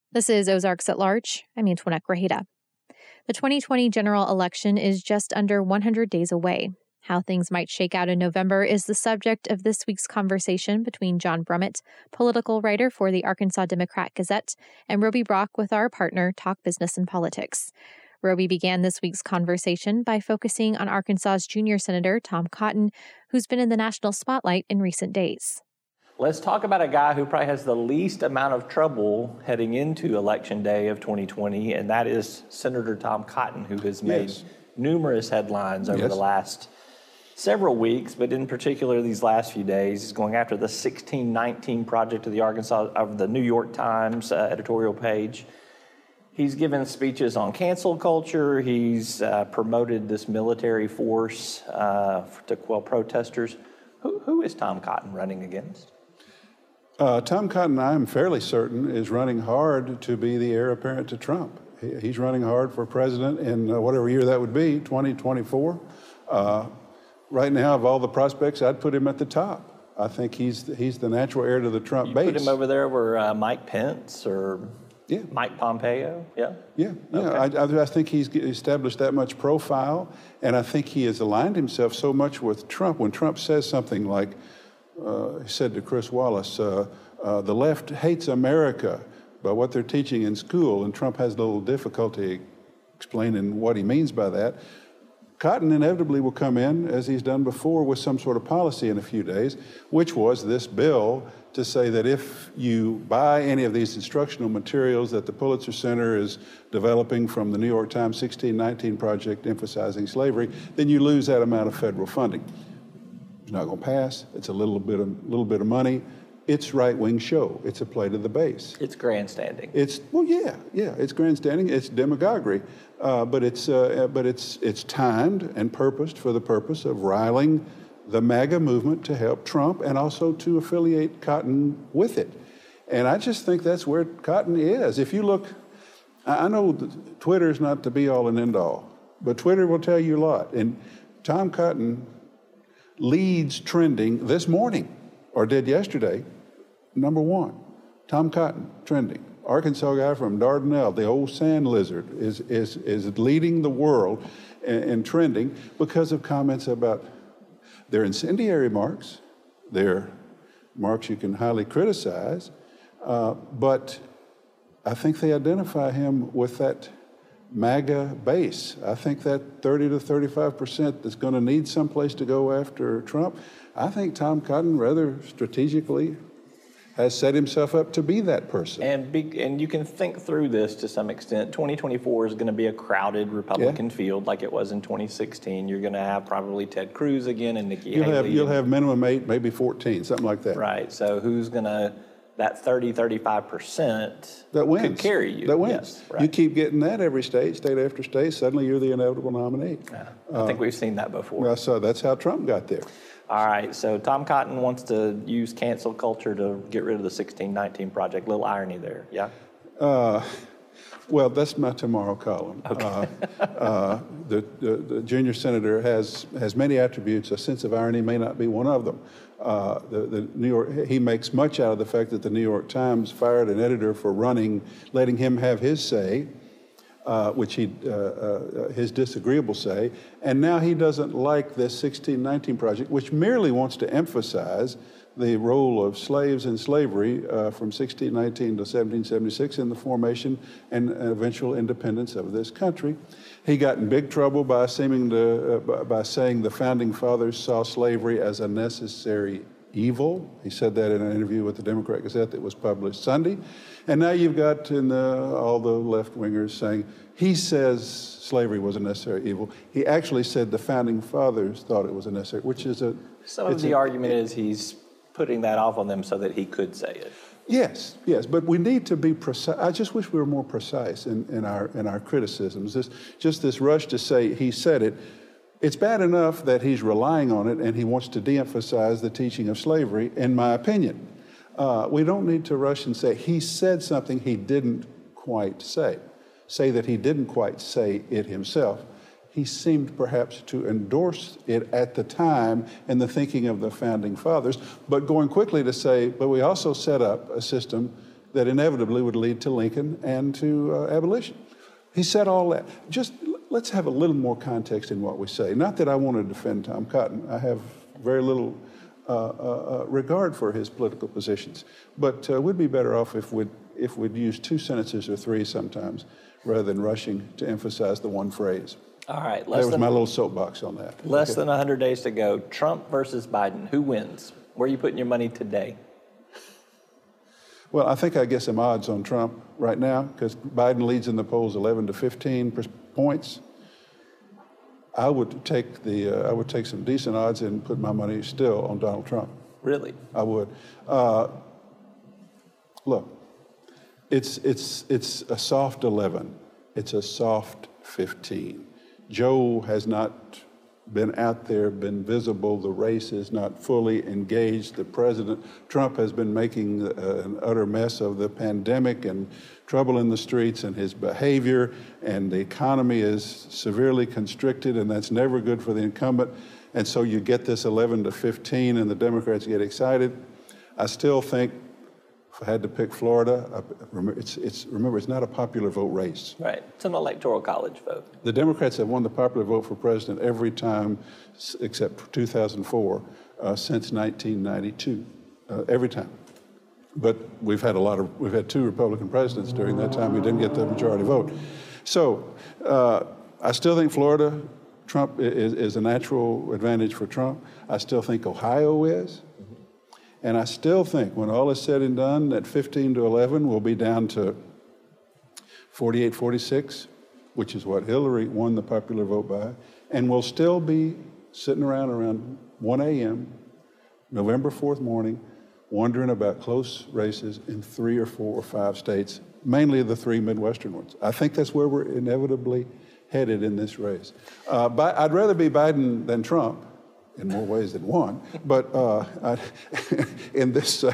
This is Ozarks at Large. I'm Antoinette Grajeda. The 2020 general election is just under 100 days away. How things might shake out in November is the subject of this week's conversation between John Brummett, political writer for the Arkansas Democrat-Gazette, and Roby Brock with our partner, Talk Business and Politics. Roby began this week's conversation by focusing on Arkansas's junior senator, Tom Cotton, who's been in the national spotlight in recent days. Let's talk about a guy who probably has the least amount of trouble heading into Election Day of 2020, and that is Senator Tom Cotton, who has made numerous headlines over the last several weeks, but in particular these last few days. He's going after the 1619 Project of the New York Times editorial page. He's given speeches on cancel culture. He's promoted this military force to quell protesters. Who is Tom Cotton running against? Tom Cotton, I'm fairly certain, is running hard to be the heir apparent to Trump. He's running hard for president in whatever year that would be, 2024. Right now, of all the prospects, I'd put him at the top. I think he's the natural heir to the Trump base. Put him over there where Mike Pence or Mike Pompeo? Okay. I think he's established that much profile, and I think he has aligned himself so much with Trump. When Trump says something like, he said to Chris Wallace, the left hates America by what they're teaching in school, and Trump has a little difficulty explaining what he means by that. Cotton inevitably will come in, as he's done before, with some sort of policy in a few days, which was this bill to say that if you buy any of these instructional materials that the Pulitzer Center is developing from the New York Times 1619 Project emphasizing slavery, then you lose that amount of federal funding. It's not going to pass. It's a little bit of money. It's right-wing show. It's a play to the base. It's grandstanding. It's grandstanding. It's demagoguery, but it's timed and purposed for the purpose of riling the MAGA movement to help Trump and also to affiliate Cotton with it. And I just think that's where Cotton is. If you look, I know Twitter's not the be-all and end-all, but Twitter will tell you a lot. And Tom Cotton leads trending this morning, or did yesterday, #1. Tom Cotton trending. Arkansas guy from Dardanelle, the old sand lizard, is leading the world in trending because of comments about their incendiary marks, their marks you can highly criticize, but I think they identify him with that MAGA base. I think that 30 to 35% that's going to need someplace to go after Trump. I think Tom Cotton rather strategically has set himself up to be that person. And you can think through this to some extent. 2024 is going to be a crowded Republican field like it was in 2016. You're going to have probably Ted Cruz again and Nikki Haley. You'll have minimum 8, maybe 14, something like that. Right. So who's going to, that 30, 35% that wins. Could carry you. That wins. Yes, right. You keep getting that every state after state, suddenly you're the inevitable nominee. Yeah, I think we've seen that before. So that's how Trump got there. All right, so Tom Cotton wants to use cancel culture to get rid of the 1619 Project. Little irony there, yeah? Well, that's my tomorrow column. Okay. The junior senator has many attributes. A sense of irony may not be one of them. He makes much out of the fact that the New York Times fired an editor for letting him have his say, his disagreeable say, and now he doesn't like this 1619 Project, which merely wants to emphasize the role of slaves in slavery from 1619 to 1776 in the formation and eventual independence of this country. He got in big trouble by saying the Founding Fathers saw slavery as a necessary evil. He said that in an interview with the Democrat-Gazette that was published Sunday. And now you've got all the left-wingers saying, he says slavery was a necessary evil. He actually said the Founding Fathers thought it was a necessary, which is a... Some of the argument is he's putting that off on them so that he could say it. Yes, but we need to be precise. I just wish we were more precise in our criticisms. This rush to say he said it. It's bad enough that he's relying on it and he wants to de-emphasize the teaching of slavery, in my opinion. We don't need to rush and say he said something he didn't quite say. Say that he didn't quite say it himself. He seemed perhaps to endorse it at the time in the thinking of the Founding Fathers, but going quickly to say, but we also set up a system that inevitably would lead to Lincoln and to abolition. He said all that. Just let's have a little more context in what we say. Not that I want to defend Tom Cotton. I have very little regard for his political positions. But we'd be better off if we'd use 2 sentences or 3 sometimes, rather than rushing to emphasize the one phrase. All right. That was my little soapbox on that. Less than 100 days to go. Trump versus Biden. Who wins? Where are you putting your money today? Well, I think I get some odds on Trump right now because Biden leads in the polls 11 to 15 points. I would take some decent odds and put my money still on Donald Trump. Really? I would. Look, it's a soft 11. It's a soft 15. Joe has not been out there, been visible. The race is not fully engaged. The president, Trump, has been making an utter mess of the pandemic and trouble in the streets and his behavior, and the economy is severely constricted, and that's never good for the incumbent. And so you get this 11 to 15, and the Democrats get excited. I still think, if I had to pick Florida, remember, it's not a popular vote race. Right. It's an electoral college vote. The Democrats have won the popular vote for president every time, except for 2004, since 1992, every time. But we've had 2 Republican presidents during that time who didn't get the majority vote. So I still think Florida, Trump is a natural advantage for Trump. I still think Ohio is. And I still think when all is said and done, that 15 to 11 will be down to 48-46, which is what Hillary won the popular vote by, and we'll still be sitting around 1 a.m., November 4th morning, wondering about close races in 3 or 4 or 5 states, mainly the 3 Midwestern ones. I think that's where we're inevitably headed in this race. But I'd rather be Biden than Trump, in more ways than one, but in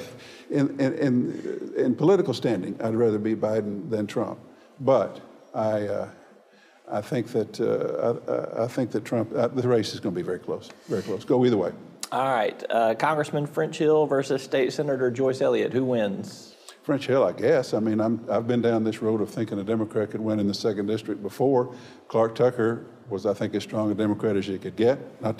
political standing, I'd rather be Biden than Trump. But I think that Trump, the race is going to be very close, very close. Go either way. All right, Congressman French Hill versus State Senator Joyce Elliott. Who wins? French Hill, I guess. I mean, I've been down this road of thinking a Democrat could win in the 2nd District before. Clark Tucker was, I think, as strong a Democrat as you could get. Not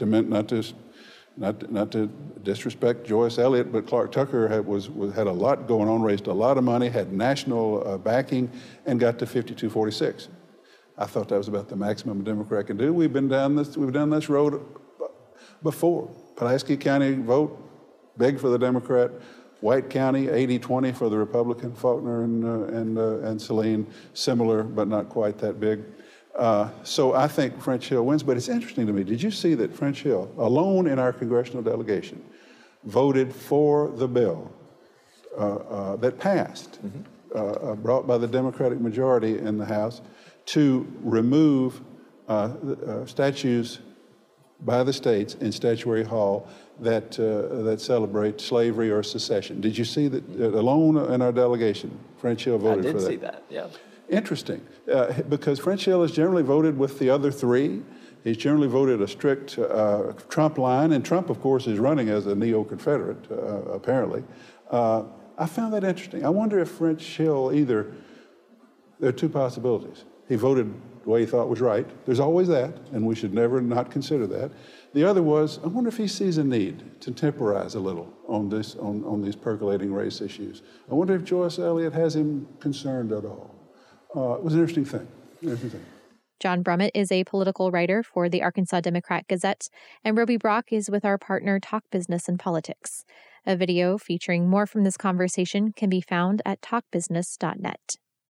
to disrespect Joyce Elliott, but Clark Tucker had a lot going on, raised a lot of money, had national backing, and got to 52-46. I thought that was about the maximum a Democrat can do. We've done this road before. Pulaski County vote, big for the Democrat. White County, 80-20 for the Republican. Faulkner and Saline, similar, but not quite that big. So I think French Hill wins, but it's interesting to me. Did you see that French Hill, alone in our congressional delegation, voted for the bill that passed, brought by the Democratic majority in the House, to remove statues by the states in Statuary Hall that celebrate slavery or secession? Did you see that alone in our delegation, French Hill voted for that? I did see that, yeah. Interesting, because French Hill has generally voted with the other 3. He's generally voted a strict Trump line, and Trump, of course, is running as a neo-Confederate, apparently. I found that interesting. I wonder if French Hill there are 2 possibilities. He voted the way he thought was right. There's always that, and we should never not consider that. The other was, I wonder if he sees a need to temporize a little on these percolating race issues. I wonder if Joyce Elliott has him concerned at all. It was an interesting thing. John Brummett is a political writer for the Arkansas Democrat Gazette, and Roby Brock is with our partner Talk Business and Politics. A video featuring more from this conversation can be found at talkbusiness.net.